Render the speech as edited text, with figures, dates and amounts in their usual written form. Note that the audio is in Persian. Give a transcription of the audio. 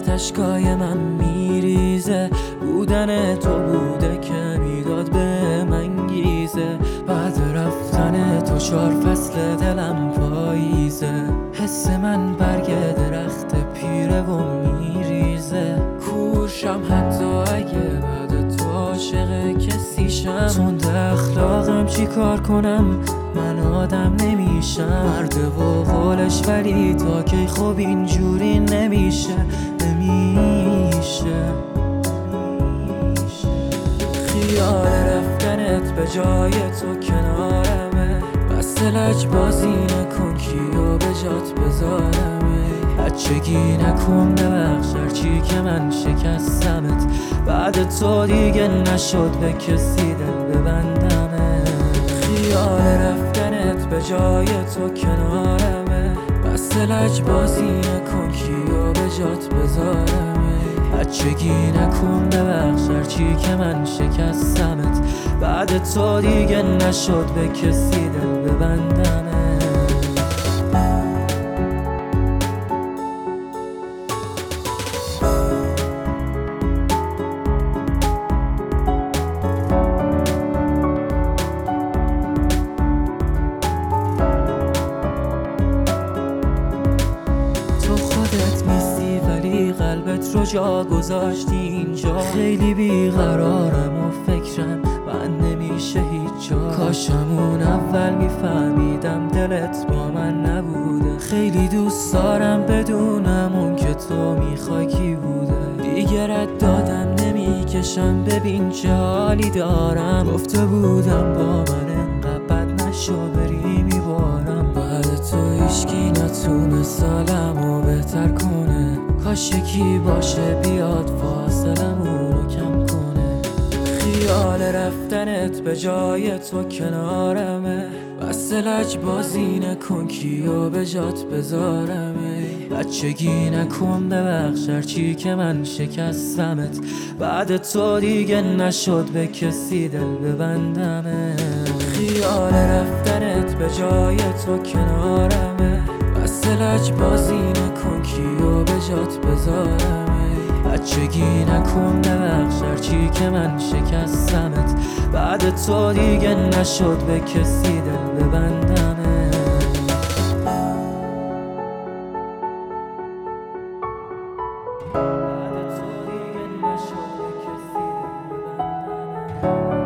چشات اشکای من میریزه، بودن تو بوده که میداد به من گیزه. بعد رفتن تو 4 فصل دلم پاییزه، حس من برگ درخت پیره و میریزه. کورشم حتی اگه بعد تو عاشق کسی شم، تند اخلاقم چی کار کنم من آدم نمیشم. مرد و قولش ولی تا کی خوب اینجوری نمیشه. خیال رفتنت به جای تو کنارمه، بس لج بازی نکن کیو به جات بذارمه. بچگی نکن ببخش هرچی که من شکستمت، بعد تو دیگه نشد به کسی دل ببندمه. خیال رفتنت به جای تو کنارمه، بس لج بازی نکن کیو به جات بذارمه. بچگی نکن ببخش هرچی که من شکستمت، بعد تو دیگه نشد به کسی دل ببندمه. قلبت رو جا گذاشتی اینجا، خیلی بیقرارم و فکرم من نمیشه هیچ جا. کاشمون اول میفهمیدم دلت با من نبوده، خیلی دوست دارم بدونم اون که تو میخوای کی بوده. دیگه رد دادم نمیکشم ببین چه حالی دارم، گفته بودم با من انقدر بد نشو بری میبارم. بعد تو هیچکی نتونه سالمو بهتر کنه، کاش یکی باشه بیاد فاصلمونو کم کنه. خیال رفتنت به جای تو کنارمه، بس لج بازی نکن کیو به جات بذارمه. بچگی نکن ببخش هرچی که من شکستمت، بعد تو دیگه نشد به کسی دل ببندمه. خیال رفتنت به جای تو کنارمه، بس لج بازی نکن کیو به جات بذارمه. بچگی نکن ببخش هرچی که من شکستمت، بعد تو دیگه نشد به کسی دل ببندمه. بعد تو دیگه نشد به کسی دل ببندمه.